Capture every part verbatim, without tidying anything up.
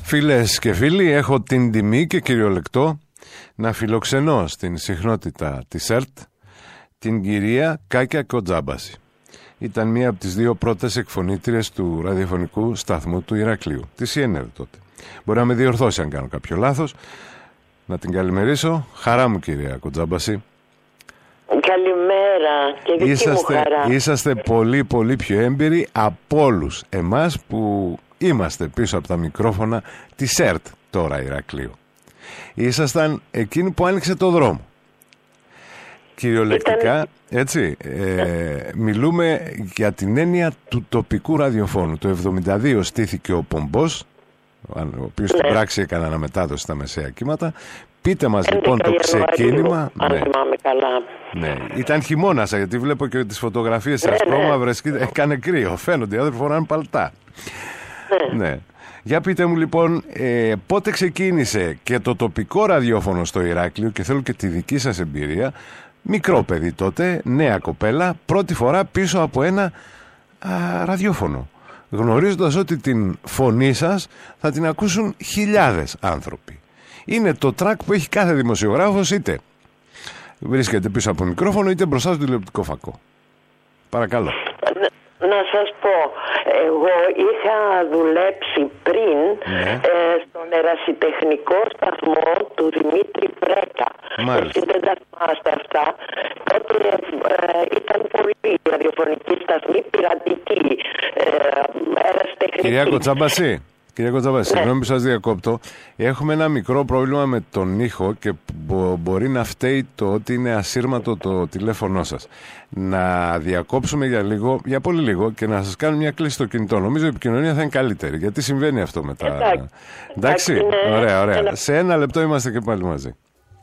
Φίλες και φίλοι, έχω την τιμή και κυριολεκτό να φιλοξενώ στην συχνότητα της ΕΡΤ την κυρία Κάκια Κοτζάμπαση. Ήταν μία από τις δύο πρώτες εκφωνήτριες του ραδιοφωνικού σταθμού του Ηρακλείου, της ΙΕΝΕΔ τότε. Μπορεί να με διορθώσει αν κάνω κάποιο λάθος. Να την καλημερίσω. Χαρά μου, κυρία Κοτζάμπαση. Καλημέρα και δική είσαστε, μου χαρά. Είσαστε πολύ πολύ πιο έμπειροι από όλους εμάς που είμαστε πίσω από τα μικρόφωνα της ΕΡΤ τώρα Ηρακλείου. Ήσασταν εκείνοι που άνοιξε το δρόμο. Κυριολεκτικά, Ήταν... έτσι, ε, μιλούμε για την έννοια του τοπικού ραδιοφώνου. Το εβδομήντα δύο στήθηκε ο Πομπός, ο οποίος ναι. στην πράξη έκανε αναμετάδοση στα μεσαία κύματα. Πείτε μας λοιπόν το ξεκίνημα. Αν ναι. θυμάμαι καλά. Ναι. Ήταν χειμώνας, γιατί βλέπω και τις φωτογραφίες ναι, ασπρόμαυρες, ναι. έκανε κρύο, φαίνονται, οι άνθρωποι φοράνε παλτά. Ναι. ναι. Για πείτε μου λοιπόν, ε, πότε ξεκίνησε και το τοπικό ραδιόφωνο στο Ηράκλειο, και θέλω και τη δική σας εμπειρία. Μικρό παιδί τότε, νέα κοπέλα, πρώτη φορά πίσω από ένα α, ραδιόφωνο, γνωρίζοντας ότι την φωνή σας θα την ακούσουν χιλιάδες άνθρωποι. Είναι το τρακ που έχει κάθε δημοσιογράφος, είτε βρίσκεται πίσω από μικρόφωνο είτε μπροστά στο τηλεοπτικό φακό. Παρακαλώ. Να σας πω, εγώ είχα δουλέψει πριν ναι. ε, στον ερασιτεχνικό σταθμό του Δημήτρη Πρέκα. Εσείς δεν τα θυμάστε αυτά. Τότε ε, ήταν πολύ ραδιοφωνική σταθμή, πειρατική, ε, ερασιτεχνική. Κυρία Κοτζάμπαση, Κυρία Κοτζάμπαση, ναι. συγγνώμη που σας διακόπτω. Έχουμε ένα μικρό πρόβλημα με τον ήχο και μπο- μπορεί να φταίει το ότι είναι ασύρματο το τηλέφωνό σας. Να διακόψουμε για λίγο, για πολύ λίγο, και να σας κάνω μια κλίση στο κινητό. Νομίζω η επικοινωνία θα είναι καλύτερη, γιατί συμβαίνει αυτό μετά. Εντάξει, Εντάξει, ναι. ωραία, ωραία. Ένα... Σε ένα λεπτό είμαστε και πάλι μαζί.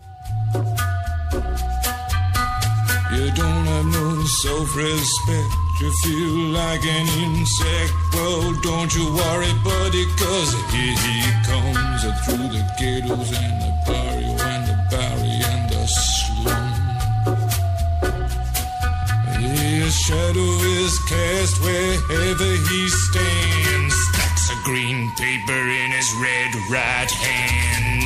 You don't have no self-respect. You feel like an insect. Well, don't you worry, buddy, 'cause here he comes through the ghettos and the barrio and the barry and the slum. His shadow is cast wherever he stands. Stacks of green paper in his red right hand.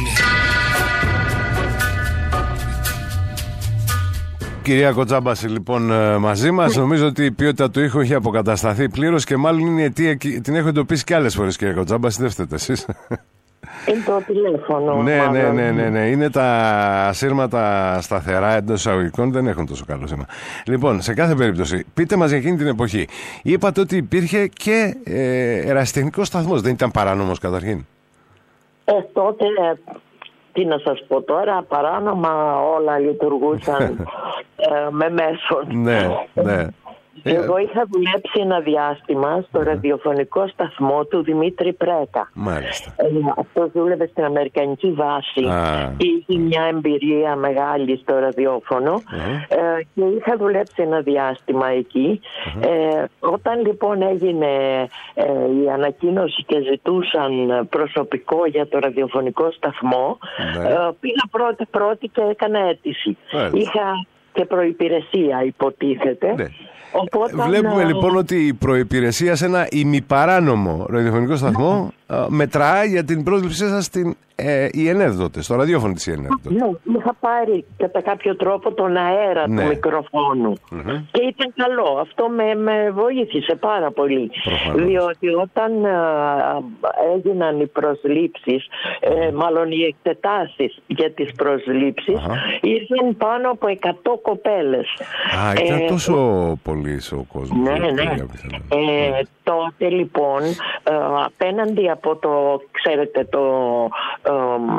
Κυρία Κοτζάμπαση, λοιπόν, μαζί μας. Νομίζω ότι η ποιότητα του ήχου έχει αποκατασταθεί πλήρως και μάλλον είναι η αιτία, την έχω εντοπίσει και άλλες φορές, κυρία Κοτζάμπαση, δεν φταίτε εσείς. Είναι το τηλέφωνο. ναι, ναι, ναι, ναι, ναι. Είναι τα ασύρματα σταθερά εντός εισαγωγικών, δεν έχουν τόσο καλό σήμα. Λοιπόν, σε κάθε περίπτωση, πείτε μας για εκείνη την εποχή. Είπατε ότι υπήρχε και ε, ερασιτεχνικός σταθμός, δεν ήταν παράνομος καταρχήν? Ε, τότε... Τι να σας πω τώρα, παράνομα όλα λειτουργούσαν ε, με μέσον. Ναι, ναι. Εγώ είχα δουλέψει ένα διάστημα στο ραδιοφωνικό σταθμό του Δημήτρη Πρέκα. Μάλιστα. Ε, αυτός δούλευε στην Αμερικανική βάση. Α. Είχε μια εμπειρία μεγάλη στο ραδιόφωνο uh-huh. ε, και είχα δουλέψει ένα διάστημα εκεί. Uh-huh. Ε, όταν λοιπόν έγινε ε, η ανακοίνωση και ζητούσαν προσωπικό για το ραδιοφωνικό σταθμό, uh-huh. ε, πήγα πρώτη πρώτη και έκανα αίτηση. Uh-huh. Είχα και προϋπηρεσία, υποτίθεται. Uh-huh. Οπότε, βλέπουμε να... λοιπόν ότι η προϋπηρεσία σε ένα ημιπαράνομο ραδιοφωνικό σταθμό ναι. μετράει για την πρόσληψή σας στην ε, ΙΕΝΕΔ τότε, στο ραδιόφωνο της ΙΕΝΕΔ τότε. Ναι, είχα πάρει κατά κάποιο τρόπο τον αέρα ναι. του μικροφόνου mm-hmm. και ήταν καλό. Αυτό με, με βοήθησε πάρα πολύ. Προφανώς. Διότι όταν α, έγιναν οι προσλήψεις, ε, μάλλον οι εκτετάσεις για τις προσλήψεις, uh-huh. ήρθαν πάνω από εκατό κοπέλες. Α, ήταν ε, τόσο πολύ ο κόσμος. Ναι, ναι. Ε, ναι. Τότε λοιπόν, ε, απέναντι από το, ξέρετε, το... Ε,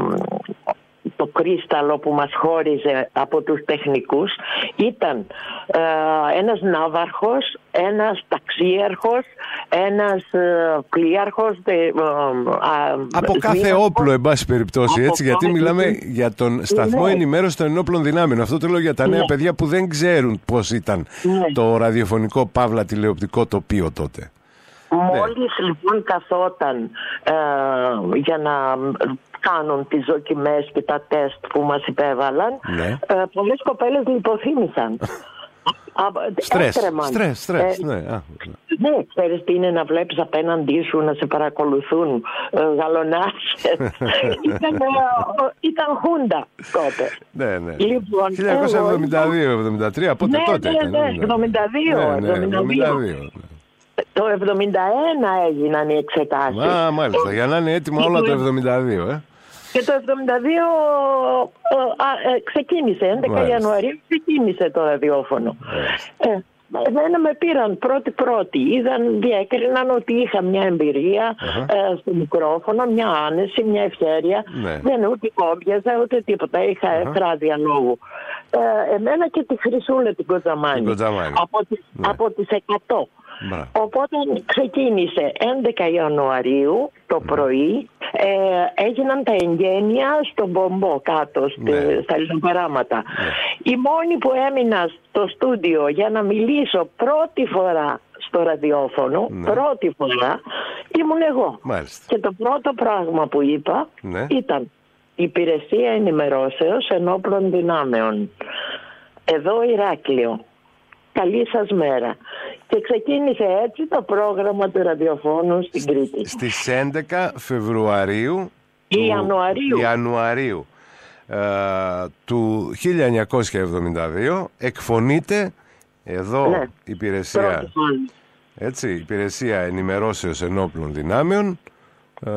το κρίσταλο που μας χώριζε από τους τεχνικούς ήταν ε, ένας ναύαρχος, ένας ταξίαρχος, ένας ε, πλοίαρχος ε, ε, από ε, κάθε δίαρχος, όπλο εν πάση περιπτώσει, έτσι, γιατί κάθε... μιλάμε για τον σταθμό ναι. ενημέρωση των ενόπλων δυνάμεων. Αυτό το λέω για τα νέα ναι. παιδιά που δεν ξέρουν πώς ήταν ναι. το ραδιοφωνικό παύλα τηλεοπτικό τοπίο τότε. Μόλις ναι. λοιπόν καθόταν ε, για να κάνουν τις δοκιμές και τα τεστ που μας υπέβαλαν, ναι. ε, πολλές κοπέλες λιποθύμησαν. Στρες, στρες, στρες, ναι. Α, ναι, ξέρεις τι είναι να βλέπεις απέναντί σου να σε παρακολουθούν ε, γαλονάσες. ήταν, ε, ήταν χούντα τότε. Ναι, ναι. Λοιπόν, χίλια εννιακόσια εβδομήντα δύο εβδομήντα τρία, πότε ναι, τότε ναι, ήταν. ναι, εβδομήντα δύο, ναι, ναι, εβδομήντα δύο. Το εβδομήντα ένα έγιναν οι εξετάσεις. Α, μάλιστα, για να είναι έτοιμα όλα το εβδομήντα δύο, ε. Και το εβδομήντα δύο α, ε, ξεκίνησε, έντεκα Ιανουαρίου ξεκίνησε το ραδιόφωνο. Ε, εμένα με πήραν πρώτη-πρώτη, είδαν, διέκριναν ότι είχα μια εμπειρία uh-huh. ε, στο μικρόφωνο, μια άνεση, μια ευχέρεια. Ναι. Δεν ούτε κόμπιαζα ούτε τίποτα, είχα uh-huh. φράδια λόγου. Ε, εμένα και τη Χρυσούλα την Κοτζαμάνη, Κοτζαμάνη. Από, τις, ναι. από τις εκατό. Μπράβο. Οπότε ξεκίνησε έντεκα Ιανουαρίου το πρωί, ε, έγιναν τα εγγένεια στον Μπομπό κάτω ναι. στα Λιζοπεράματα. Ναι. Η μόνη που έμεινα στο στούντιο για να μιλήσω πρώτη φορά στο ραδιόφωνο, ναι. πρώτη φορά, ήμουν εγώ. Μάλιστα. Και το πρώτο πράγμα που είπα ναι. ήταν Υπηρεσία Ενημερώσεως Ενόπλων Δυνάμεων. Εδώ Ηράκλειο. Καλή σας μέρα. Και ξεκίνησε έτσι το πρόγραμμα του ραδιοφώνου στην Κρήτη. Στις έντεκα Φεβρουαρίου του... Ιανουαρίου, Ιανουαρίου ε, του χίλια εννιακόσια εβδομήντα δύο εκφωνείται εδώ ναι. υπηρεσία, έτσι, υπηρεσία Ενημερώσεως Ενόπλων Δυνάμεων. Ε,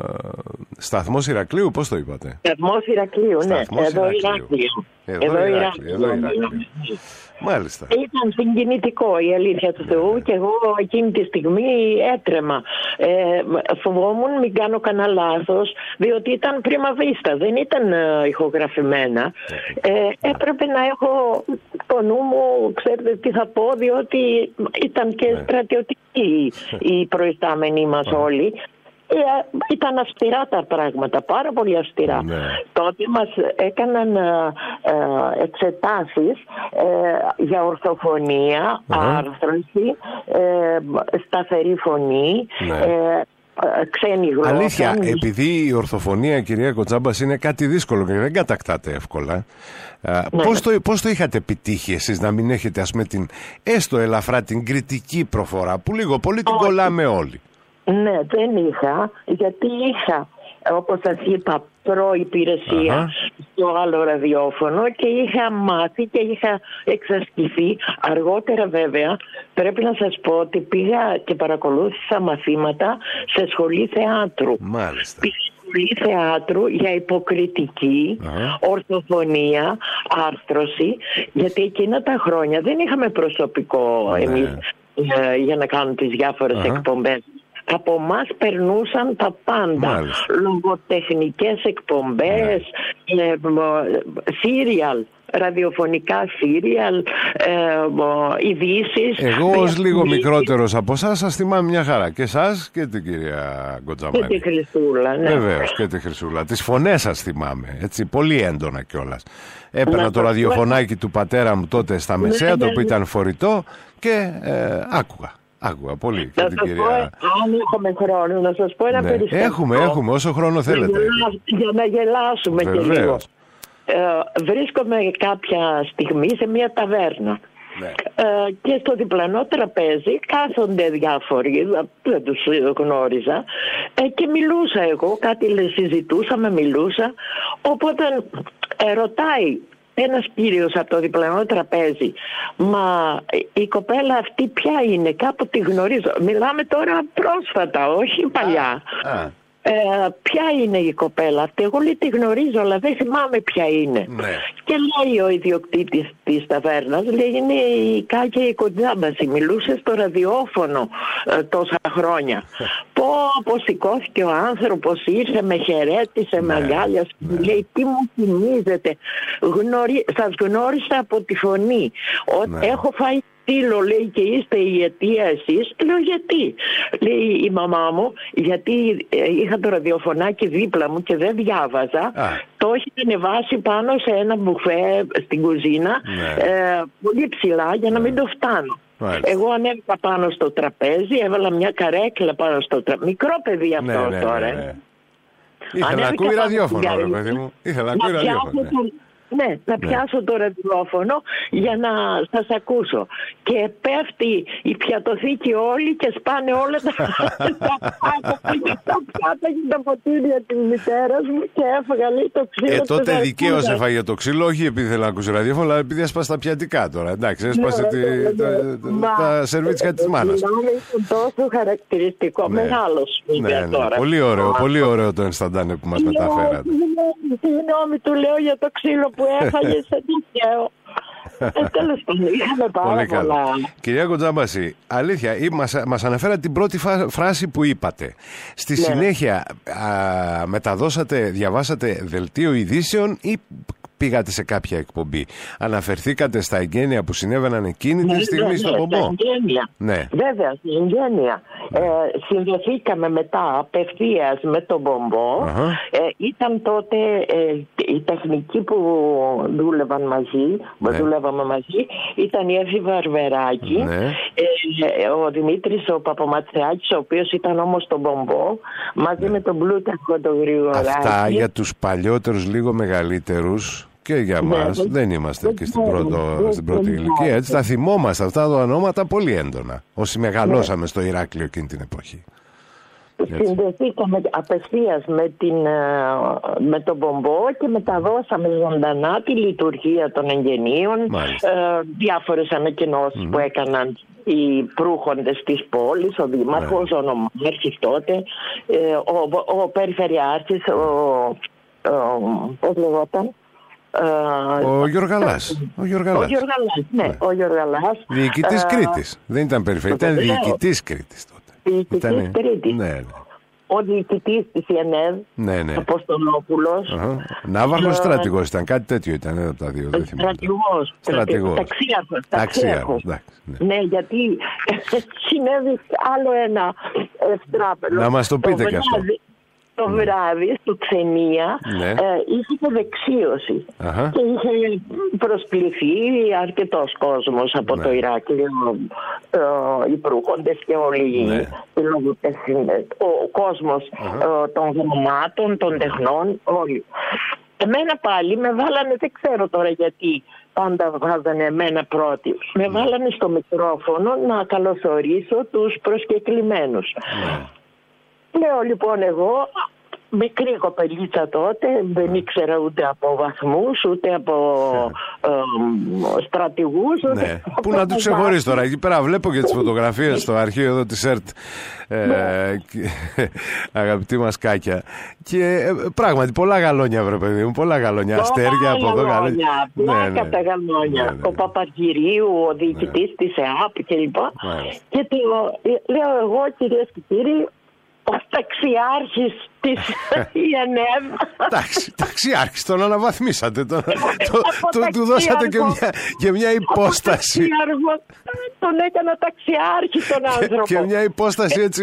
σταθμός Ηρακλείου, πώς το είπατε? Σταθμός Ηρακλείου, ναι. Εδώ Ηράκλειο. Εδώ Ηράκλειο. Μάλιστα. Ήταν συγκινητικό, η αλήθεια του Θεού, και εγώ εκείνη τη στιγμή έτρεμα. Ε, φοβόμουν μην κάνω κανένα λάθος, διότι ήταν πρίμα βίστα, δεν ήταν ε, ηχογραφημένα. Ε, έπρεπε να έχω το νου μου, ξέρετε τι θα πω, διότι ήταν και ναι. στρατιωτικοί οι προϊστάμενοι μας όλοι. Ε, ήταν αυστηρά τα πράγματα, πάρα πολύ αυστηρά. Ναι. Τότε μας έκαναν ε, ε, εξετάσεις ε, για ορθοφωνία, mm-hmm. άρθρωση, ε, σταθερή φωνή, ναι. ε, ξένη γλώσσα. Αλήθεια, επειδή η ορθοφωνία, κυρία Κοτζάμπας, είναι κάτι δύσκολο και δεν κατακτάται εύκολα, ναι. πώς, το, πώς το είχατε επιτύχει εσείς να μην έχετε, ας πούμε, την, έστω ελαφρά την κριτική προφορά που λίγο πολύ την κολλάμε όλοι? Ναι, δεν είχα, γιατί είχα, όπως σας είπα, προϋπηρεσία uh-huh. στο άλλο ραδιόφωνο και είχα μάθει και είχα εξασκηθεί. Αργότερα βέβαια πρέπει να σας πω ότι πήγα και παρακολούθησα μαθήματα σε σχολή θεάτρου. Μάλιστα. Πήγα σχολή θεάτρου για υποκριτική, uh-huh. ορθοφωνία, άρθρωση, γιατί εκείνα τα χρόνια δεν είχαμε προσωπικό uh-huh. εμείς ε, για να κάνουν τις διάφορες uh-huh. εκπομπές. Από εμάς περνούσαν τα πάντα. Μάλιστα. Λογοτεχνικές εκπομπές, σύριαλ, ε, ραδιοφωνικά σύριαλ, ε, ειδήσεις. Εγώ ως λίγο μικρότερος από εσάς σας θυμάμαι μια χαρά. Και εσάς και την κυρία Κοτζαμάνη. Και τη Χρυσούλα, ναι. Βεβαίως, και τη Χρυσούλα. Τις φωνές σας θυμάμαι, έτσι, πολύ έντονα κιόλας. Έπαιρνα να το ραδιοφωνάκι του πατέρα μου τότε στα Μεσαία, ναι, το οποίο ήταν φορητό και ε, άκουγα. Άκουγα πολύ και να την σας κυρία... πω, αν έχουμε χρόνο, να σας πω ένα ναι. περιστατικό. Έχουμε, έχουμε, όσο χρόνο θέλετε. Για, για να γελάσουμε Βεβαίως. Και λίγο. Ε, βρίσκομαι κάποια στιγμή σε μια ταβέρνα. Ναι. Ε, και στο διπλανό τραπέζι κάθονται διάφοροι, δεν τους γνώριζα, ε, και μιλούσα εγώ, κάτι συζητούσαμε, μιλούσα, οπότε ε, ρωτάει ένας κύριος από το διπλανό τραπέζι, μα η κοπέλα αυτή ποια είναι, κάπου τη γνωρίζω. Μιλάμε τώρα πρόσφατα, όχι παλιά. Α, α. Ε, ποια είναι η κοπέλα αυτή? Εγώ λέει τη γνωρίζω, αλλά δεν θυμάμαι ποια είναι. Ναι. Και λέει ο ιδιοκτήτης της ταβέρνας, λέει είναι η Κάκια η Κοτζάμπαση, μιλούσε στο ραδιόφωνο ε, τόσα χρόνια. Πω, πως σηκώθηκε ο άνθρωπος, ήρθε, με χαιρέτησε, ναι. με αγκάλιασε, ναι. λέει τι μου θυμίζετε, Γνωρί... σας γνώρισα από τη φωνή. Ο... Ναι. Έχω φάει στείλω, λέει, και είστε η αιτία εσείς. Λέω γιατί? Λέει η μαμά μου, γιατί ε, είχα το ραδιοφωνάκι δίπλα μου και δεν διάβαζα. Α. Το έχει ανεβάσει πάνω σε ένα μπουφέ στην κουζίνα, ναι. ε, πολύ ψηλά, για να ναι. μην το φτάνω. Μάλιστα. Εγώ ανέβηκα πάνω στο τραπέζι, έβαλα μια καρέκλα πάνω στο τραπέζι. Μικρό παιδί αυτό ναι, ναι, τώρα. Ναι, ναι. Ήθελα να ακούει ραδιόφωνο, ρε παιδί μου. Ήθελα να ακούει ραδιόφωνο. Ναι, να πιάσω το ραδιόφωνο για να σας ακούσω. Και πέφτει η πιατοθήκη όλη και σπάνε όλα τα πιάτα και τα ποτήρια της μητέρας μου και έφαγα λέει το ξύλο. Ε, τότε δικαίως έφαγε το ξύλο, όχι επειδή θέλω να ακούσει ραδιόφωνο, αλλά επειδή έσπασε τα πιατικά τώρα. Εντάξει, έσπασε τα σερβίτσια της μάνας. Είναι τόσο χαρακτηριστικό, μεγάλος τώρα. Πολύ ωραίο, πολύ ωραίο το ενσταντάνε που μας μεταφέρατε. Συγγνώμη, του λέω για το ξύλο που έφαγε σε δικαίω. Ε, τέλος πάντων, είχαμε πάρα πολλά. Κυρία Κοντζάμπαση, αλήθεια, μας, μας αναφέρατε την πρώτη φράση που είπατε. Στη ναι. συνέχεια α, μεταδώσατε, διαβάσατε δελτίο ειδήσεων ή πήγατε σε κάποια εκπομπή? Αναφερθήκατε στα εγγένεια που συνέβαιναν εκείνη ναι, τη στιγμή ναι, στο ναι, Πομπό? Ναι. Βέβαια, στην εγγένεια. Ναι. Ε, συνδεθήκαμε μετά απευθείας με τον Πομπό. Uh-huh. Ε, ήταν τότε ε, οι τεχνικοί που δούλευαν μαζί, που ναι. δούλευαμε μαζί, ήταν η Εύη Βαρβεράκη, ναι. ε, ο Δημήτρης ο Παπαματσιάκης, ο οποίος ήταν όμως στον Πομπό, μαζί ναι. με τον Πλούταρχο τον Γρηγοράκη. Αυτά για τους παλιότερους λίγο μεγαλύτερους και για ναι, μας ναι, δεν είμαστε και στην, πρώτο, στην πρώτη ηλικία, έτσι τα θυμόμαστε αυτά τα ονόματα πολύ έντονα όσοι μεγαλώσαμε ναι. στο Ηράκλειο εκείνη την εποχή. Συνδεθήκαμε απευθείας με, την, με τον Πομπό και μεταδώσαμε ζωντανά τη λειτουργία των εγγενείων, ε, διάφορες ανακοινώσεις mm. που έκαναν οι προύχοντες της πόλης, ο Δήμαρχος, yeah. ο Νομάρχης τότε, ε, ο, ο Περιφερειάρχης, ο, ο, πώς λεγόταν, Ο Γιωργαλάς. Ο Γιωργαλάς. Ο Γιωργαλάς, ναι, ναι. Ο Γιωργαλάς. Διοικητής uh, Κρήτης. Δεν ήταν περιφερειακός, ήταν διοικητής Κρήτης τότε. Διοικητής ήταν... Κρήτης. Ναι, ναι. Ο διοικητής της ΕΝΕΔ, ναι, ναι. Αποστολόπουλος. Uh-huh. Ναύαρχος uh, στρατηγός ήταν, κάτι τέτοιο ήταν από τα δύο. Στρατηγός. Στρατηγός. Ταξίαρχος. Ταξίαρχος. Ναι. ναι, γιατί συνέβη άλλο ένα ευτράπελο. Να μας το πείτε κι αυτό. Το βράδυ στο Ξενία ναι. ε, είχε δεξίωση Αχα. και είχε προσκληθεί αρκετός κόσμος από ναι. το Ηράκλειο, ε, οι προύχοντες και όλοι ναι. οι λογοτές, ο κόσμος ε, των γραμμάτων, των τεχνών, όλοι. Εμένα πάλι με βάλανε, δεν ξέρω τώρα γιατί πάντα βάζανε εμένα πρώτη, με βάλανε στο μικρόφωνο να καλωσορίσω τους προσκεκλημένους. Ναι. Λέω λοιπόν εγώ, μικρή κοπελίτσα τότε, δεν ήξερα ούτε από βαθμούς, ούτε από ε, ε, στρατηγούς. Ούτε ναι. Πού να τους ξεχωρίσει τώρα, εκεί πέρα βλέπω και τις φωτογραφίες στο αρχείο εδώ της ΕΡΤ, ε, ναι. αγαπητή μας Κάκια. Και ε, πράγματι πολλά γαλόνια βρε παιδί μου, πολλά γαλόνια, πολλά αστέρια από εδώ. Γαλόνια, πλάκα ναι, ναι. τα γαλόνια. Ναι, ναι. Ο Παπαργυρίου, ο διοικητής ναι. της ΕΑΠ κλπ. Ναι. Και το, λέω εγώ κυρίες και κύριοι, ο ταξιάρχης της ΕΝΕΔ. Εντάξει, ταξιάρχης, τον αναβαθμίσατε. Τον, το, το, του δώσατε και μια, και μια υπόσταση. Τον έκανα ταξιάρχη τον άνθρωπο. Και μια υπόσταση έτσι,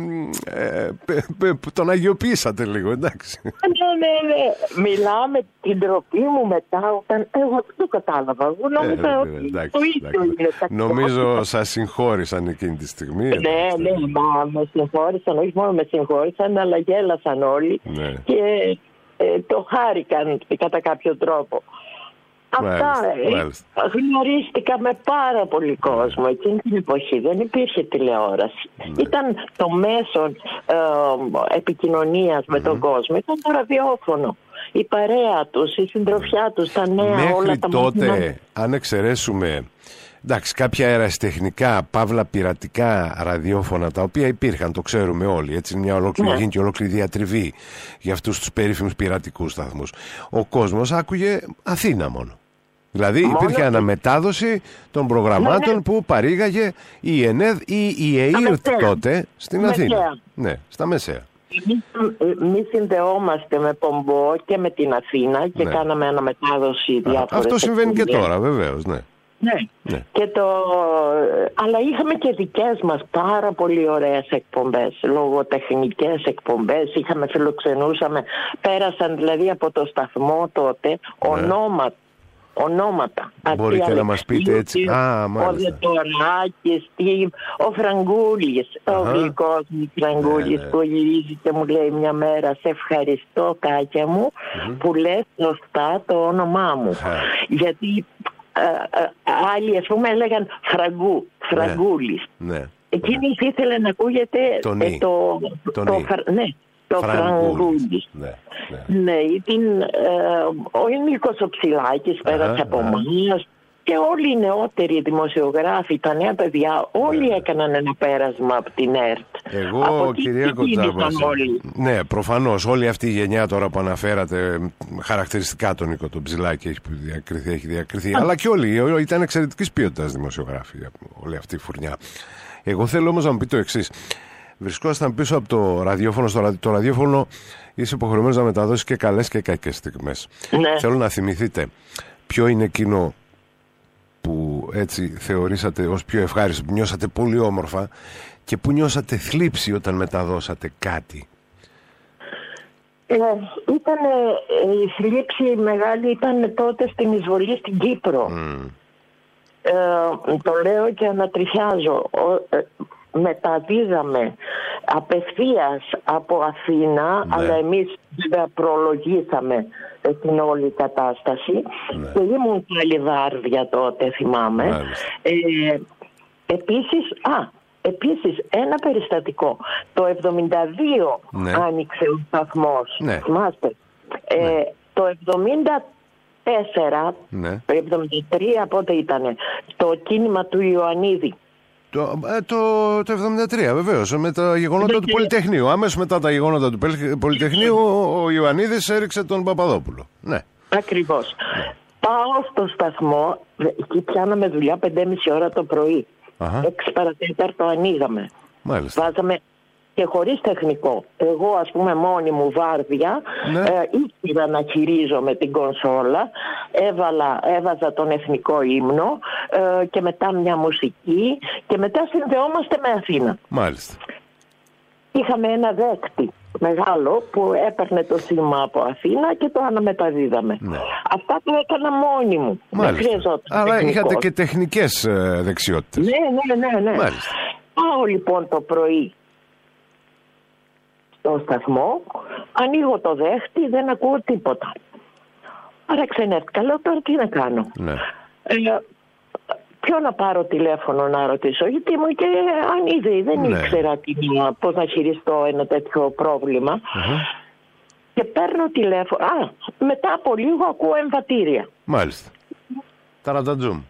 ε, πε, πε, τον αγιοποιήσατε λίγο, εντάξει. Ναι, ναι, ναι. Μιλάμε την τροπή μου μετά, όταν εγώ δεν το κατάλαβα. Εγώ νόμιζα ότι το ίδιο είναι. Νομίζω σας συγχώρησαν εκείνη τη στιγμή. Ναι, ναι, μα με συγχώρησαν, όχι μόνο με συγχώρησαν, αλλά γέλασαν όλοι ναι. και ε, το χάρηκαν κατά κάποιο τρόπο. Μάλιστα, Αυτά μάλιστα. γνωρίστηκα με πάρα πολύ κόσμο εκείνη την εποχή. Δεν υπήρχε τηλεόραση. Ναι. Ήταν το μέσο ε, επικοινωνίας mm-hmm. με τον κόσμο. Ήταν το ραδιόφωνο. Η παρέα τους, η συντροφιά τους, τα νέα, Μέχρι όλα τα τότε, μαθήματα. Αν εξαιρέσουμε εντάξει, κάποια αεραστεχνικά, παύλα πειρατικά ραδιόφωνα τα οποία υπήρχαν, το ξέρουμε όλοι. Έτσι, μια ολόκληρη, γίνει και ολόκληρη διατριβή για αυτούς τους περίφημους πειρατικούς σταθμούς. Ο κόσμος άκουγε Αθήνα μόνο. Δηλαδή μόνο υπήρχε αναμετάδοση των προγραμμάτων ναι, ναι. που παρήγαγε η ΕΝΕΔ ή η ΕΙΡΤ τότε στην Μεσαία. Αθήνα. Ναι, στα Μεσαία. Εμείς συνδεόμαστε με Πομπό και με την Αθήνα και ναι. κάναμε αναμετάδοση διάφορες. Αυτό συμβαίνει και τώρα βεβαίως, ναι. Ναι. ναι. Και το... Αλλά είχαμε και δικές μας πάρα πολύ ωραίες εκπομπές, λογοτεχνικές εκπομπές, είχαμε φιλοξενούσαμε, πέρασαν δηλαδή από το σταθμό τότε ονόματα, ονόματα. Μπορείτε Ατία να μας πείτε έτσι? Α, ο Δετοράκης, ο Φραγκούλης, ο γλυκός μου Φραγκούλης, ναι, ναι, που γυρίζει και μου λέει μια μέρα, σε ευχαριστώ Κάκια μου, mm-hmm. που λες σωστά το όνομά μου. Γιατί α, α, άλλοι ας πούμε έλεγαν Φραγκού, Φραγκούλης. Ναι, ναι. Εκείνης ήθελε να ακούγεται το, ε, το, το, το, φρα, ναι, το Φραγκούλης. Ναι, ναι. ναι ήταν, ε, ο Νίκος ο Ψηλάκης πέρασε από εμάς και όλοι οι νεότεροι δημοσιογράφοι, τα νέα παιδιά, όλοι ναι. έκαναν ένα πέρασμα από την ΕΡΤ. Εγώ, από κυρία Κοντζάβαση, ναι, προφανώς όλη αυτή η γενιά τώρα που αναφέρατε, χαρακτηριστικά τον Νίκο τον Ψηλάκη έχει διακριθεί, έχει διακριθεί, αλλά και όλοι ήταν εξαιρετικής ποιότητας δημοσιογράφοι, όλη αυτή η φουρνιά. Εγώ θέλω όμως να μου πει το εξής. Βρισκόσασταν πίσω από το ραδιόφωνο. Στο ραδι... το ραδιόφωνο είσαι υποχρεωμένος να μεταδώσεις και καλές και κακές στιγμές. Ναι. Θέλω να θυμηθείτε ποιο είναι εκείνο που έτσι θεωρήσατε ως πιο ευχάριστο, που νιώσατε πολύ όμορφα και που νιώσατε θλίψη όταν μεταδώσατε κάτι. Ε, ήταν, ε, η θλίψη μεγάλη ήταν τότε στην εισβολή στην Κύπρο. Mm. Ε, το λέω και ανατριχιάζω. Ο, ε, μεταδίδαμε απευθείας από Αθήνα, ναι. αλλά εμείς βέβαια προλογίσαμε την όλη κατάσταση, ναι. και ήμουν πάλι Βάρδια τότε, θυμάμαι. Ε, επίσης, α, επίσης ένα περιστατικό. Το εβδομήντα δύο ναι. άνοιξε ο σταθμός, ναι. θυμάστε. Ε, ναι. Το εβδομήντα τέσσερα, ναι. το εβδομήντα τρία πότε ήτανε, το κίνημα του Ιωαννίδη. Το, το, το εβδομήντα τρία βεβαίως, με τα γεγονότα ναι, του Πολυτεχνείου. Αμέσως μετά τα γεγονότα του Πολυτεχνείου ο Ιωαννίδης έριξε τον Παπαδόπουλο. Ναι. Ακριβώς. Ναι. Πάω στο σταθμό, εκεί πιάναμε δουλειά πέντε και μισή ώρα το πρωί. έξι παρά τέταρτο ανοίγαμε. Μάλιστα. Βάζαμε και χωρίς τεχνικό. Εγώ ας πούμε μόνη μου Βάρδια, ναι. ε, ήξερα να χειρίζομαι την κονσόλα, έβαλα, έβαζα τον εθνικό ύμνο ε, και μετά μια μουσική και μετά συνδεόμαστε με Αθήνα. Μάλιστα. Είχαμε ένα δέκτη μεγάλο που έπαιρνε το σήμα από Αθήνα και το αναμεταδίδαμε. Ναι. Αυτά το έκανα μόνη μου. Μάλιστα. Δεν χρειαζόταν. Αλλά τεχνικός. Είχατε και τεχνικές ε, δεξιότητες. Ναι, ναι, ναι, ναι. Μάλιστα. Πάω λοιπόν το πρωί στο σταθμό, ανοίγω το δέχτη, δεν ακούω τίποτα. Άρα ξενεύτηκα, λέω τώρα τι να κάνω. Ναι. Ε, ποιο να πάρω τηλέφωνο να ρωτήσω, γιατί ήμουν και ανίδη, δεν ναι. ήξερα τι, πώς να χειριστώ ένα τέτοιο πρόβλημα. Uh-huh. Και παίρνω τηλέφωνο, α, μετά από λίγο ακούω εμβατήρια. Μάλιστα. Ταρατατζούμ.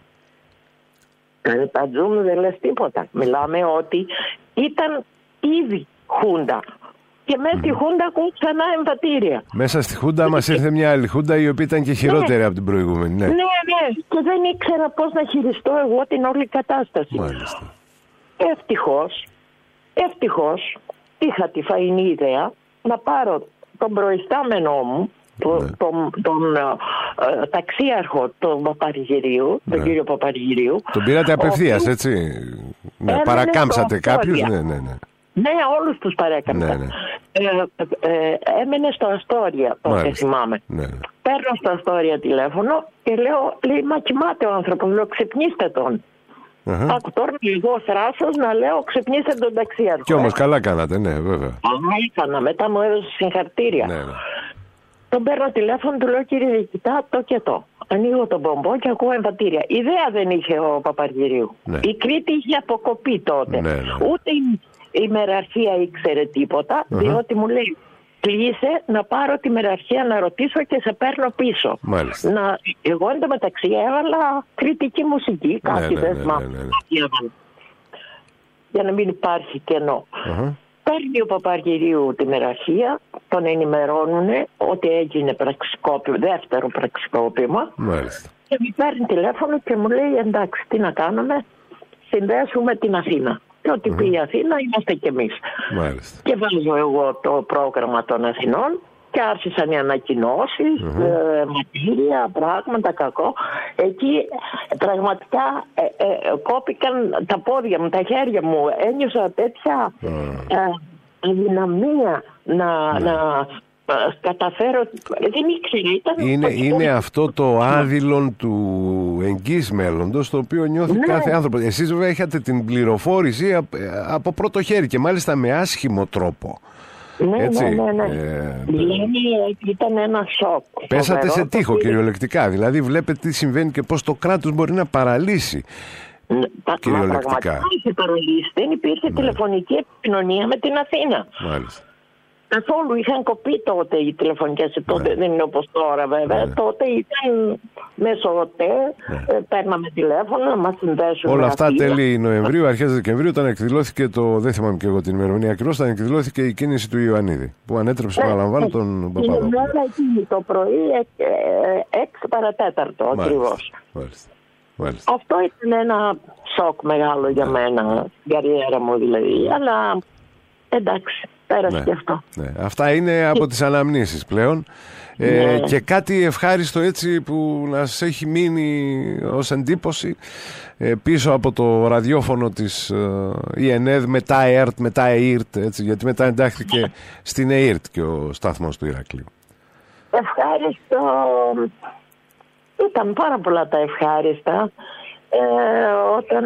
Ταρατατζούμ δεν λες τίποτα. Μιλάμε ότι ήταν ήδη Χούντα. Και μέσα mm. στη Χούντα ακούω ξανά εμβατήρια. Μέσα στη Χούντα μας ήρθε μια άλλη Χούντα η οποία ήταν και χειρότερη ναι. από την προηγούμενη. Ναι. ναι, ναι. Και δεν ήξερα πώς να χειριστώ εγώ την όλη κατάσταση. Μάλιστα. Ευτυχώς, ευτυχώς είχα τη φαϊνή ιδέα να πάρω τον προϊστάμενό μου, το, ναι. τον, τον ε, ταξίαρχο του Παπαργυρίου, ναι. τον κύριο Παπαργυρίου. Τον πήρατε απευθείας, ο... έτσι. Ναι, παρακάμψατε κάποιους. Ναι, ναι, ναι. Ναι, όλους τους παρέκαψα. Ναι, ναι. Ε, ε, έμενε στο Αστόρια, τότε θυμάμαι. Ναι. Παίρνω στο Αστόρια τηλέφωνο και λέω, λέει, μα κοιμάται ο άνθρωπος, λέω, ξυπνήστε τον. Uh-huh. Άκου τώρα εγώ θράσος να λέω, ξυπνήστε τον ταξίαρχο. Κι όμως καλά κάνατε, ναι, βέβαια. Α, έκανα, μετά μου έδωσε συγχαρητήρια. Ναι, ναι. Τον παίρνω τηλέφωνο, του λέω, κύριε διοικητά, το και το. Ανοίγω τον πομπό και ακούω εμβατήρια. Ιδέα δεν είχε ο Παπαργυρίου. Ναι. Η Κρήτη είχε αποκοπεί τότε. Ναι, ναι. Ούτε η μεραρχία ήξερε τίποτα, uh-huh. διότι μου λέει, κλείσε να πάρω τη μεραρχία να ρωτήσω και σε παίρνω πίσω. Μάλιστα. Να, εγώ εντωμεταξύ έβαλα κριτική μουσική, κάτι ναι, ναι, δεν θυμάμαι. Ναι, ναι, ναι. Για να μην υπάρχει κενό. Uh-huh. Παίρνει ο Παπαργυρίου τη μεραρχία, τον ενημερώνουν ότι έγινε πραξικόπημα, δεύτερο πραξικόπημα. Μάλιστα. Και μου παίρνει τηλέφωνο και μου λέει, εντάξει, τι να κάνουμε, συνδέσουμε την Αθήνα. Και ό,τι mm-hmm. πει η Αθήνα είμαστε κι εμείς. Μάλιστα. Και βάζω εγώ το πρόγραμμα των Αθηνών και άρχισαν οι ανακοινώσεις, mm-hmm. ε, ματήρια, πράγματα, κακό. Εκεί πραγματικά ε, ε, κόπηκαν τα πόδια μου, τα χέρια μου. Ένιωσα τέτοια mm. ε, αδυναμία να, mm. να καταφέρω, δεν ήξερα. Ήταν είναι, είναι αυτό το άδειλον του εγγύς μέλλοντος, το οποίο νιώθει ναι. κάθε άνθρωπος. Εσείς βέβαια είχατε την πληροφόρηση από πρώτο χέρι και μάλιστα με άσχημο τρόπο. Ναι, έτσι, ναι, ναι, ναι. Ε, δηλαδή ήταν ένα σοκ. Πέσατε φοβερό, σε τείχο το... κυριολεκτικά. Δηλαδή βλέπετε τι συμβαίνει και πώς το κράτος μπορεί να παραλύσει. Μα, κυριολεκτικά. Μα είχε παραλύσει. Δεν υπήρχε ναι. τηλεφωνική επικοινωνία με την Αθήνα. Μάλιστα. Καθόλου είχαν κοπεί τότε οι τηλεφωνικές. Ναι. Τότε δεν είναι όπως τώρα βέβαια. Ναι. Τότε ήταν μέσω ΟΤΕ, ναι. παίρναμε τηλέφωνο να μας συνδέσουν. Όλα αυτά τέλη Νοεμβρίου, αρχές Δεκεμβρίου, όταν εκδηλώθηκε το. Δεν θυμάμαι και εγώ την ημερομηνία ακριβώς, όταν εκδηλώθηκε η κίνηση του Ιωαννίδη. Που ανέτρεψε, παραλαμβάνω, ναι. τον Παπαδόπουλο. Την ημέρα εκείνη το πρωί, έξι παρατέταρτο ακριβώς. Μάλιστα. Μάλιστα. Αυτό ήταν ένα σοκ μεγάλο για ναι. μένα, στην καριέρα μου δηλαδή. Αλλά εντάξει. Πέρασε ναι, και αυτό. Ναι. Αυτά είναι από τις αναμνήσεις πλέον. Ναι. Ε, και κάτι ευχάριστο έτσι που να σας έχει μείνει ως εντύπωση ε, πίσω από το ραδιόφωνο της ε, ι εν ι ντι μετά ΕΡΤ, μετά ΕΙΡΤ, έτσι, γιατί μετά εντάχθηκε στην ΕΙΡΤ και ο σταθμός του Ηρακλείου. Ευχάριστο. Ήταν πάρα πολλά τα ευχάριστα. Ε, όταν...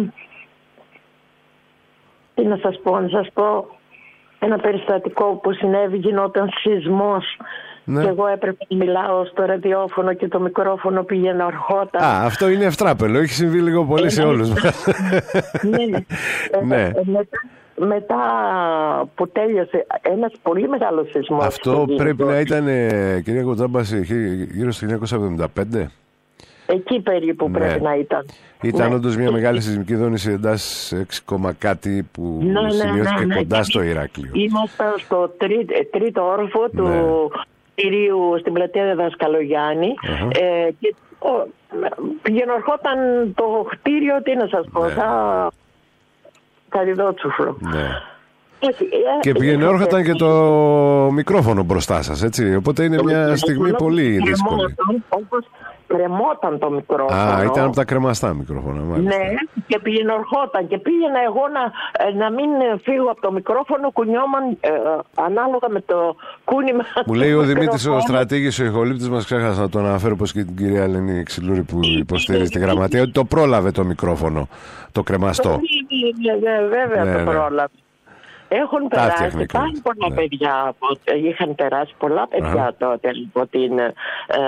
Τι να σας πω, να σας πω... Ένα περιστατικό που συνέβη, γινόταν σεισμός ναι. και εγώ έπρεπε να μιλάω στο ραδιόφωνο και το μικρόφωνο πήγαινε ερχόταν. Α, αυτό είναι ευτράπελο, έχει συμβεί λίγο πολύ σε όλους μας. Ναι, ναι. Ε, μετά, μετά που τέλειωσε ένας πολύ μεγάλος σεισμός. Αυτό πρέπει να ήταν, κυρία Κοτζάμπαση, γύρω στο χίλια εννιακόσια εβδομήντα πέντε. Εκεί περίπου ναι. πρέπει να ήταν. Ήταν ναι. όντως μια μεγάλη σεισμική δόνηση εντάς έξι, κάτι που ναι, ναι, σημειώθηκε ναι, ναι, κοντά ναι. στο Ηράκλειο. Ήμασταν στο τρί, τρίτο όροφο ναι. του κτηρίου στην πλατεία Δασκαλογιάννη uh-huh. ε, και πηγαινορχόταν το κτίριο, τι να σας πω, ναι. σαν καριδότσουφλο. Ναι. Και πηγαινορχόταν και το μικρόφωνο μπροστά σας, έτσι. Οπότε είναι μια στιγμή πολύ δύσκολη. Όπως κρεμόταν το μικρόφωνο. Α, ήταν από τα κρεμαστά μικρόφωνα, μάλιστα. Ναι, και πηγαινορχόταν. Και πήγαινα εγώ να, να μην φύγω από το μικρόφωνο, κουνιόμαν ε, ανάλογα με το κούνημα. Μου λέει ο Δημήτρης, ο στρατήγης, ο ηχολήπτης μας, ξέχασα να τον αναφέρω, πως και την κυρία Ελένη Ξυλούρη που υποστηρίζει τη γραμματεία, ότι το πρόλαβε το μικρόφωνο, το κρεμαστό. Βέβαια το πρόλαβε. Έχουν περάσει πάρα πολλά ναι. παιδιά, είχαν περάσει πολλά παιδιά uh-huh. τότε από την ε,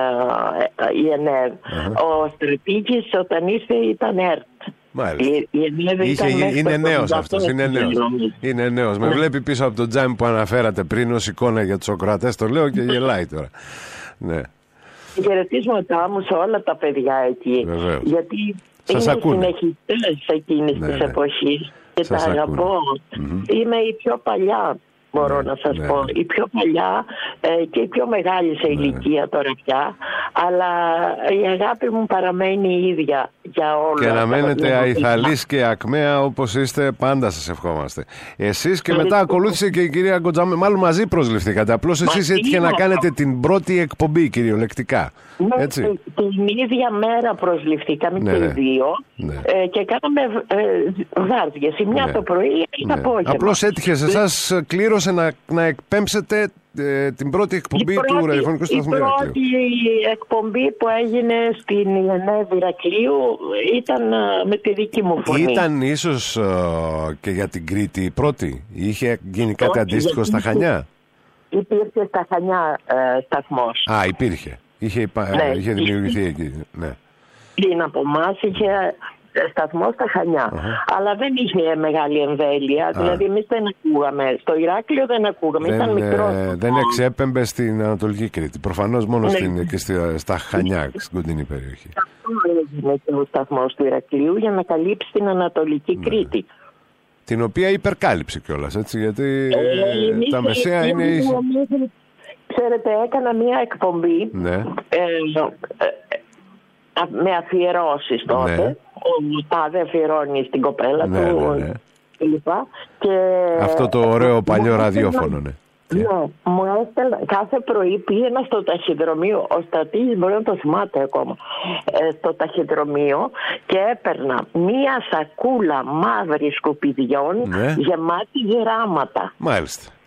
ε, ι εν ι ντι. Uh-huh. Ο στρατήγης όταν ήρθε ήταν ΕΡΤ. Η, η Είχε, είναι νέος αυτός, είναι νέος. Είναι νέος. Με βλέπει πίσω από το τζάμι που αναφέρατε πριν ως εικόνα για τους ακροατές, το λέω και γελάει τώρα. Ναι. Χαιρετίσματά μου σε όλα τα παιδιά εκεί. Βεβαίως. Γιατί σας είναι ακούνε. συνεχιστές εκείνης ναι, της ναι. εποχής. Και σας τα αγαπώ. Mm-hmm. Είμαι η πιο παλιά, μπορώ ναι, να σας ναι. πω. Η πιο παλιά ε, και η πιο μεγάλη σε ηλικία ναι. τώρα πια. Αλλά η αγάπη μου παραμένει η ίδια για όλα. Και να μένετε αϊθαλείς και ακμαία όπως είστε, πάντα σας ευχόμαστε. Εσείς και μετά ακολούθησε και η κυρία Κοτζάμπα. Μάλλον μαζί προσληφθήκατε. Απλώς εσείς έτυχε να κάνετε την πρώτη εκπομπή κυριολεκτικά. Ναι, έτσι. Την ίδια μέρα προσληφθήκαμε ναι, και οι δύο ναι. ε, και κάναμε ε, βάρδιες. Η μια ναι. το πρωί ή το ναι. απόγευμα. Απλώς έτυχε σε εσάς, κλήρωσε να, να εκπέμψετε ε, την πρώτη εκπομπή η του ραδιοφωνικού σταθμού Ηρακλείου. Η πρώτη εκπομπή που έγινε στην ι εν ι ντι Ηρακλείου ήταν ε, με τη δική μου φωνή. Ήταν ίσως ε, και για την Κρήτη η πρώτη. Είχε γίνει κάτι αντίστοιχο στα Χανιά. Υπήρχε στα Χανιά ε, σταθμός. Α, υπήρχε. Είχε, ναι, είχε δημιουργηθεί εκεί. Ναι. Πριν από εμάς είχε σταθμό στα Χανιά. Uh-huh. Αλλά δεν είχε μεγάλη εμβέλεια. Uh-huh. Δηλαδή εμείς δεν ακούγαμε. Στο Ηράκλειο δεν ακούγαμε. Δεν, ήταν μικρό. Ε, δεν εξέπεμπε στην Ανατολική Κρήτη. Προφανώς μόνο ναι. στην, και στη, στα Χανιά, στην κοντινή περιοχή. Αυτό έγινε και ο σταθμός του Ηρακλείου για να καλύψει την Ανατολική ναι. Κρήτη. Την οποία υπερκάλυψε κιόλας, έτσι, γιατί ε, ε, τα μεσαία είναι... Εμείς, ξέρετε, έκανα μία εκπομπή ναι. ε, ε, ε, με αφιερώσεις τότε. Ναι. Ο Τάδε αφιερώνει στην κοπέλα ναι, του ναι, ναι. Και αυτό το ωραίο παλιό ραδιόφωνο, ναι. Ναι, μου έστελνα, κάθε πρωί πήγαινα στο ταχυδρομείο, ο Στρατήγης μπορεί να το θυμάται ακόμα, ε, στο ταχυδρομείο και έπαιρνα μία σακούλα μαύρη σκουπιδιών ναι. γεμάτη γεράματα. Μάλιστα.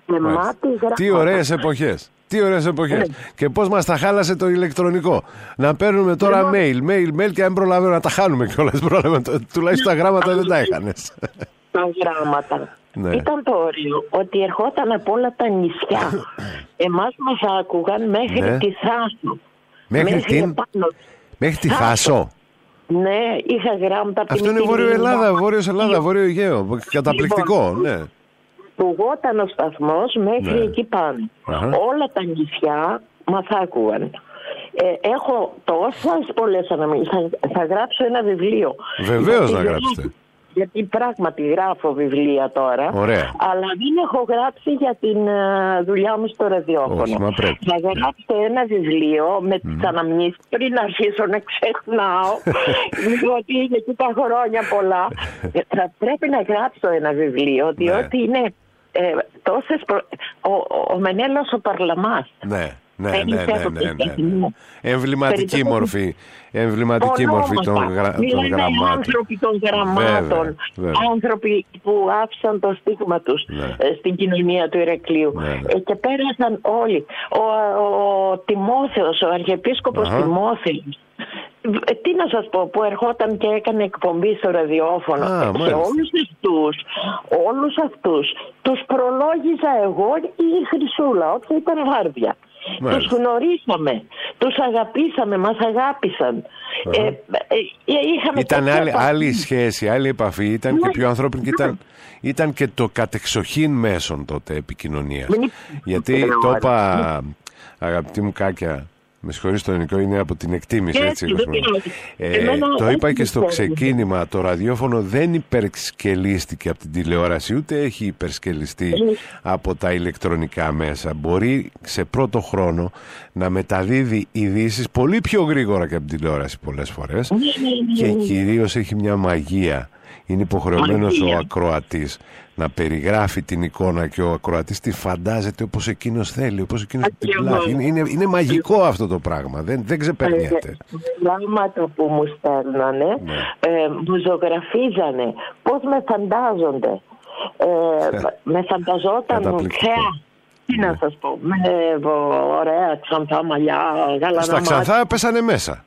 γεμάτη γράμματα. Τι ωραίες εποχές. Τι ωραίες εποχές. Ναι. Και πώς μας τα χάλασε το ηλεκτρονικό. Να παίρνουμε τώρα mail, mail, mail και αν προλαβαίνουμε να τα χάνουμε κιόλας. Τουλάχιστον τα γράμματα δεν τα έχανες. Τα γράμματα. Ναι. Ήταν το όριο ότι ερχόταν από όλα τα νησιά. Εμάς μας άκουγαν μέχρι ναι. τη Θάσο. Μέχρι, μέχρι την... Μέχρι τη Θάσο. Ναι, είχα γράμματα. Αυτό είναι Βόρειο Ελλάδα, Βόρειος Ελλάδα, Βόρειο Αιγαίο. Καταπληκτικό, λοιπόν, ναι. Πουγόταν ο σταθμός μέχρι ναι. εκεί πάνω. Uh-huh. Όλα τα νησιά μας άκουγαν. Ε, έχω τόσες πολλές αναμνήσεις. Θα, θα γράψω ένα βιβλίο. Βεβαίως να γράψετε. Γιατί πράγματι γράφω βιβλία τώρα. Ωραία. Αλλά δεν έχω γράψει για την uh, δουλειά μου στο ραδιόφωνο. Όχι, μα πρέπει. Θα γράψω ένα βιβλίο με τις mm. αναμνήσεις πριν αρχίσω να ξεχνάω. Διότι είναι και τα χρόνια πολλά. Θα πρέπει να γράψω ένα βιβλίο, διότι ναι. είναι ε, τόσες... Προ... Ο, ο, ο Μενέλος ο Παρλαμάς. Ναι. Ναι, ναι, ναι, ναι, ναι, ναι. Εμβληματική μορφή, εμβληματική μορφή των, γρα... των γραμμάτων. Άνθρωποι των γραμμάτων, βέβαια, βέβαια. Άνθρωποι που άφησαν το στίγμα τους ναι. στην κοινωνία του Ηρακλείου. Ναι, ναι. Και πέρασαν όλοι. Ο, ο, ο Τιμόθεος, ο Αρχιεπίσκοπος Τιμόθεος, τι να σας πω, που ερχόταν και έκανε εκπομπή στο ραδιόφωνο. Α, σε όλους αυτούς, όλους αυτούς τους προλόγιζα εγώ ή η Χρυσούλα, όποια ήταν βάρδια. Μάλιστα. Τους γνωρίσαμε, τους αγαπήσαμε, μας αγάπησαν. Ε, ε, είχαμε ήταν άλλη, άλλη σχέση, άλλη επαφή, ήταν ναι. και πιο ανθρώπινη και ήταν, ήταν και το κατεξοχήν μέσον τότε επικοινωνίας. Ναι. Γιατί το είπα, αγαπητή μου Κάκια, με συγχωρείς το ελληνικό, είναι από την εκτίμηση, έτσι. Ε, το είπα και στο ξεκίνημα, το ραδιόφωνο δεν υπερσκελίστηκε από την τηλεόραση, ούτε έχει υπερσκελιστεί από τα ηλεκτρονικά μέσα. Μπορεί σε πρώτο χρόνο να μεταδίδει ειδήσεις πολύ πιο γρήγορα και από την τηλεόραση πολλές φορές και κυρίως έχει μια μαγεία. Είναι υποχρεωμένος ο ακροατής να περιγράφει την εικόνα και ο ακροατής τη φαντάζεται όπως εκείνος θέλει, όπως εκείνος την πλάθει. Είναι, είναι, είναι μαγικό αυτό το πράγμα, δεν, δεν ξεπερνιέται. Πράγματα που μου στέλνανε, ναι. ε, μου ζωγραφίζανε, πώς με φαντάζονται. Ε, με φανταζόταν θεά. Τι να σας πω, με ωραία ξανθά μαλλιά, γαλανά. Στα ξανθά πέσανε μέσα.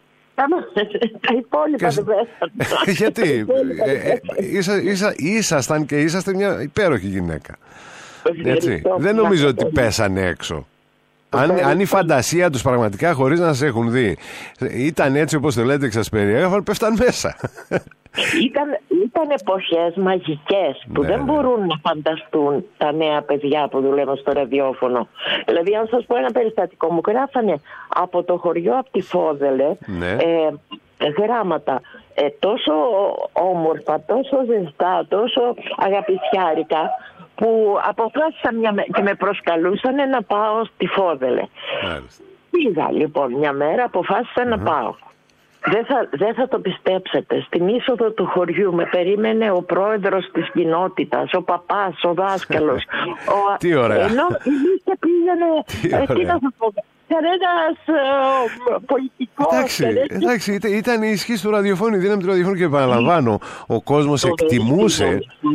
Τα υπόλοιπα δεν πέσανε. Γιατί ε, ε, ίσα, ίσα, ήσασταν και είσαστε μια υπέροχη γυναίκα. Έτσι. Δεν νομίζω ότι πέσανε έξω. Αν, αν η φαντασία τους πραγματικά, χωρίς να σας έχουν δει, ήταν έτσι όπως το λέτε και σας περιέγραφαν, πέφταν μέσα. Ήταν, ήταν εποχές μαγικές που ναι, δεν μπορούν να φανταστούν τα νέα παιδιά που δουλεύουν στο ραδιόφωνο. Δηλαδή, αν σας πω ένα περιστατικό, μου γράφανε από το χωριό, από τη Φόδελε, ναι. ε, γράμματα ε, τόσο όμορφα, τόσο ζεστά, τόσο αγαπησιάρικα, που αποφάσισα μια μέρα και με προσκαλούσαν να πάω στη Φόδελε. Μάλιστα. Πήγα λοιπόν μια μέρα, αποφάσισα mm-hmm. να πάω. Δεν θα, δεν θα το πιστέψετε. Στην είσοδο του χωριού με περίμενε ο πρόεδρος της κοινότητας, ο παπάς, ο δάσκαλος. ο... Τι ωραία. Ενώ εμείς και πήγαινε, τι, τι να σας πω, κανένας ε, πολιτικός. Εντάξει, κανένας... εντάξει ήταν, ήταν η ισχύ του ραδιοφώνου, η δύναμη του ραδιοφώνου και επαναλαμβάνω, ο κόσμος εκτιμούσε...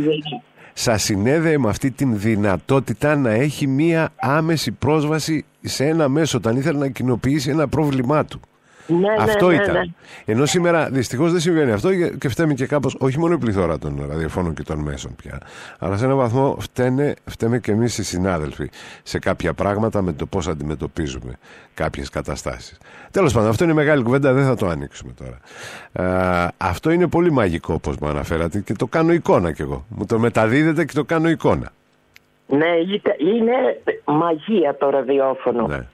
Σας συνέδεε με αυτή την δυνατότητα να έχει μία άμεση πρόσβαση σε ένα μέσο όταν ήθελε να κοινοποιήσει ένα πρόβλημά του. Ναι, αυτό ναι, ήταν. ναι, ναι. Ενώ σήμερα δυστυχώς δεν συμβαίνει αυτό και φταίμε και κάπως, όχι μόνο η πληθώρα των ραδιοφώνων και των μέσων πια, αλλά σε έναν βαθμό φταίνε, φταίμε και εμείς οι συνάδελφοι σε κάποια πράγματα με το πώς αντιμετωπίζουμε κάποιες καταστάσεις. Τέλος πάντων, αυτό είναι μεγάλη κουβέντα, δεν θα το ανοίξουμε τώρα. Α, αυτό είναι πολύ μαγικό όπως μου αναφέρατε και το κάνω εικόνα κι εγώ. Μου το μεταδίδετε και το κάνω εικόνα. Ναι, είναι μαγεία το ραδιόφωνο. Ναι.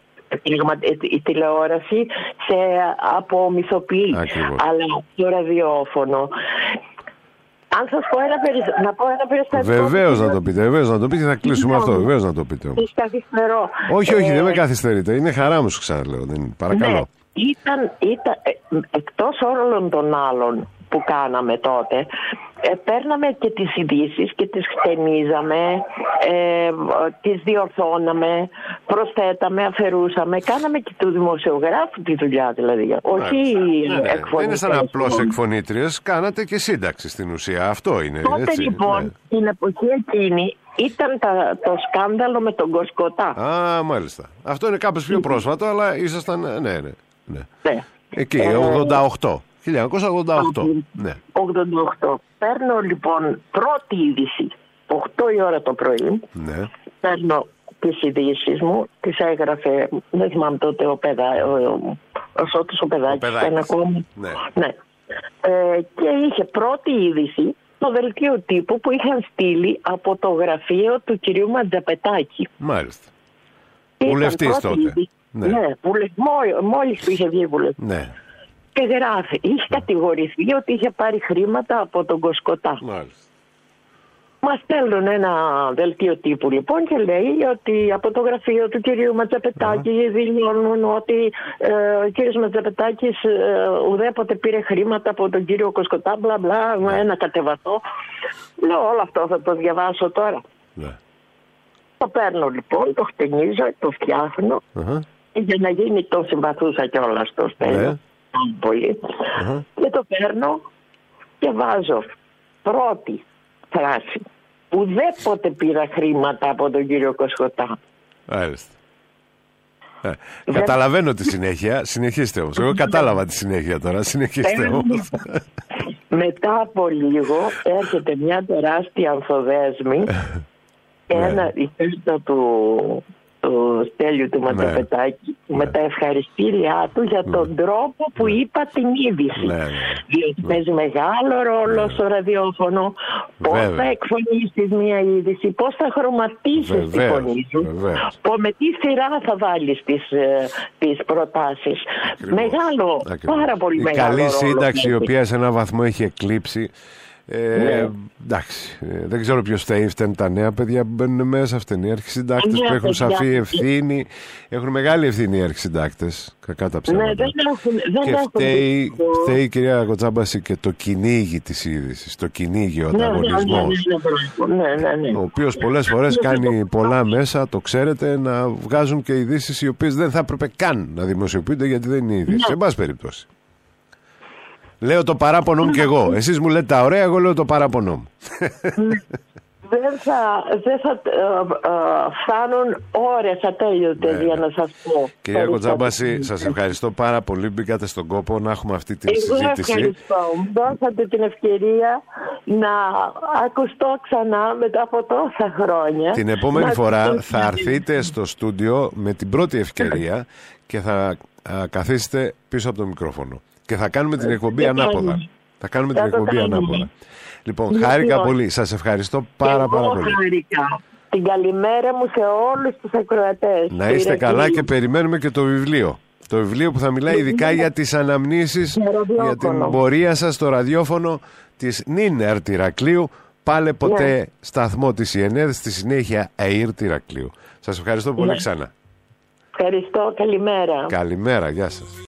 Η τηλεόραση σε απομυθοποιεί, αλλά το ραδιόφωνο. Αν σας πω ένα περιστατικό, να πω ένα περιστατικό. Βεβαίως να το πείτε, βεβαίως να το πείτε, θα κλείσουμε αυτό, βεβαίως να το πείτε. Καθυστερώ. Όχι, όχι, ε... δεν με καθυστερείτε, είναι χαρά μου σου ξαναλέω, δεν... παρακαλώ. Ναι, ήταν, ήταν, εκτός όλων των άλλων που κάναμε τότε, ε, παίρναμε και τις ειδήσεις και τις χτενίζαμε, ε, τις διορθώναμε, προσθέταμε, αφαιρούσαμε, κάναμε και του δημοσιογράφου τη δουλειά δηλαδή, όχι ναι, ναι, εκφωνητές. Δεν είναι σαν απλώς εκφωνήτριες, κάνατε και σύνταξη στην ουσία, αυτό είναι. Τότε έτσι, λοιπόν, ναι. την εποχή εκείνη, ήταν τα, το σκάνδαλο με τον Κοσκοτά. Α, μάλιστα. Αυτό είναι κάπως πιο πρόσφατο, αλλά ήσασταν, ναι, ναι, ναι. ναι. Εκεί, ε, ογδόντα οκτώ. χίλια εννιακόσια ογδόντα οκτώ. Ναι. ογδόντα οκτώ. Παίρνω λοιπόν πρώτη είδηση, οκτώ η ώρα το πρωί. Ναι. Παίρνω τις ειδήσεις μου, τις έγραφε, δεν θυμάμαι τότε ο, παιδά, ο, ο, ο Σώτης ο Παιδάκης. Ο Παιδάκης. Ναι. ναι. Ε, και είχε πρώτη είδηση το δελτίο τύπου που είχαν στείλει από το γραφείο του κυρίου Ματζαπετάκη. Μάλιστα. Βουλευτής τότε. Είδη, ναι, ναι βουλε, μόλι, μόλις που είχε βγει βουλευτής. Ναι. Και γράφει, είχε κατηγορηθεί ότι είχε πάρει χρήματα από τον Κοσκοτά. Μάλιστα. Μας στέλνουν ένα δελτίο τύπου λοιπόν και λέει ότι από το γραφείο του κυρίου Ματζαπετάκη uh-huh. δηλώνουν ότι ε, ο κύριος Ματζαπετάκης ε, ουδέποτε πήρε χρήματα από τον κύριο Κοσκοτά, μπλα μπλα, uh-huh. ένα κατεβατό. Λέω όλο αυτό θα το διαβάσω τώρα. Uh-huh. Το παίρνω λοιπόν, το χτενίζω, το φτιάχνω uh-huh. για να γίνει, το συμπαθούσα κιόλας το στέλνω. Uh-huh. Πολύ. Uh-huh. Και το παίρνω και βάζω πρώτη φράση. Ουδέποτε πήρα χρήματα από τον κύριο Κοσκοτά. Μάλιστα. Ε, Δεν... Καταλαβαίνω τη συνέχεια. Συνεχίστε όμως. Εγώ κατάλαβα τη συνέχεια τώρα. Συνεχίστε όμως. Μετά από λίγο έρχεται μια τεράστια ανθοδέσμη και ένα ηχέστο του του Στέλιου του Ματζαπετάκη ναι. με τα ευχαριστήριά του για τον ναι. τρόπο που ναι. είπα την είδηση. Ναι, ναι. Διότι ναι. παίζει μεγάλο ρόλο ναι. στο ραδιόφωνο. Πώς θα εκφωνήσεις μια είδηση, πώς θα χρωματίσεις τη φωνή σου, με τι σειρά θα βάλεις τις, ε, τις προτάσεις. Ακριβώς. Μεγάλο, Ακριβώς. πάρα πολύ η μεγάλο καλή ρόλο. Καλή σύνταξη η οποία σε έναν βαθμό έχει εκλείψει. Ε, ναι. Εντάξει, ε, δεν ξέρω ποιος φταίει, φταίνουν τα νέα παιδιά που μπαίνουν μέσα, φταίνουν οι αρχισυντάκτες που έχουν σαφή ευθύνη, έχουν μεγάλη ευθύνη οι αρχισυντάκτες, κακά τα ψέματα. Ναι, δεν έχουν, δεν και φταίει, το... φταίει η κυρία Κοτσάμπαση και το κυνήγι της είδησης, το κυνήγι, ο ανταγωνισμός, ναι, ναι, ναι, ναι. ο οποίος πολλές φορές κάνει πολλά μέσα, το ξέρετε, να βγάζουν και ειδήσεις οι οποίες δεν θα έπρεπε καν να δημοσιοποιούνται γιατί δεν είναι ειδήσεις, σε πάση περιπτώσει. Λέω το παράπονο μου κι εγώ. Εσείς μου λέτε τα ωραία, εγώ λέω το παράπονο μου. Δεν θα, δεν θα uh, uh, φτάνουν ώρες ατέλειωτες ναι. για να σας πω. Κυρία Κοτσάμπαση, σας ευχαριστώ πάρα πολύ. Μπήκατε στον κόπο να έχουμε αυτή τη εγώ συζήτηση. Ευχαριστώ. Μου δώσατε την ευκαιρία να ακουστώ ξανά μετά από τόσα χρόνια. Την επόμενη να φορά θα έρθετε στο στούντιο με την πρώτη ευκαιρία και θα α, καθίσετε πίσω από το μικρόφωνο. Και θα κάνουμε την εκπομπή ανάποδα. Θα κάνουμε την εκπομπή ανάποδα. Λοιπόν, χάρηκα πολύ. Σας ευχαριστώ πάρα πάρα πολύ. Χάρηκα. Την καλημέρα μου σε όλους τους ακροατές. Να είστε καλά και περιμένουμε και το βιβλίο. Το βιβλίο που θα μιλάει ειδικά για τις αναμνήσεις, για την πορεία σας στο ραδιόφωνο της νυν ΕΡΤ Ηρακλείου. Πάλε ποτέ ναι. σταθμό της ΙΕΝΕΔ, στη συνέχεια ΕΙΡΤ Ηρακλείου. Σας ευχαριστώ πολύ ναι. ξανά. Ευχαριστώ. Καλημέρα. Καλημέρα. Γεια σας.